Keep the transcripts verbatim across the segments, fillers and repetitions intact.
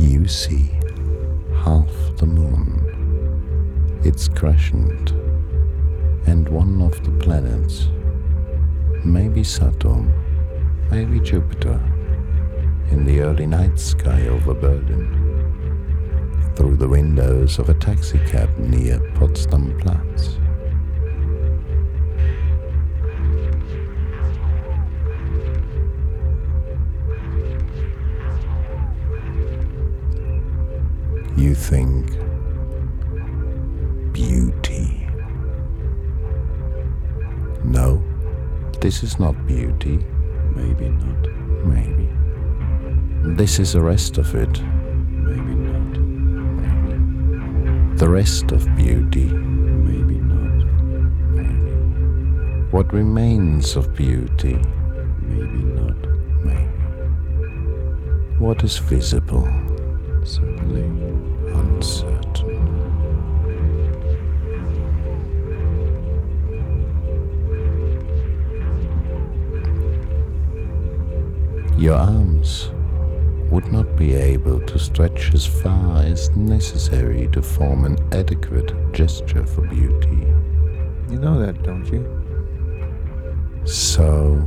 You see half the moon, its crescent, and one of the planets, maybe Saturn, maybe Jupiter, in the early night sky over Berlin, through the windows of a taxicab near Potsdam Platz. You think beauty. No, this is not beauty. Maybe not. Maybe. This is the rest of it. Maybe not. Maybe. The rest of beauty. Maybe not. Maybe. What remains of beauty. Maybe not. Maybe. What is visible. Certainly uncertain. Your arms would not be able to stretch as far as necessary to form an adequate gesture for beauty. You know that, don't you? So,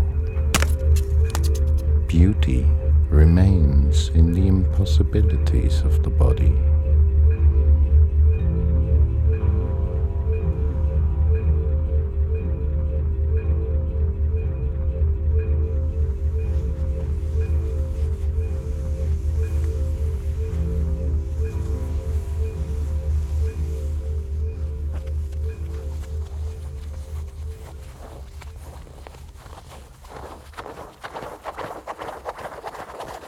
beauty remains in the impossibilities of the body.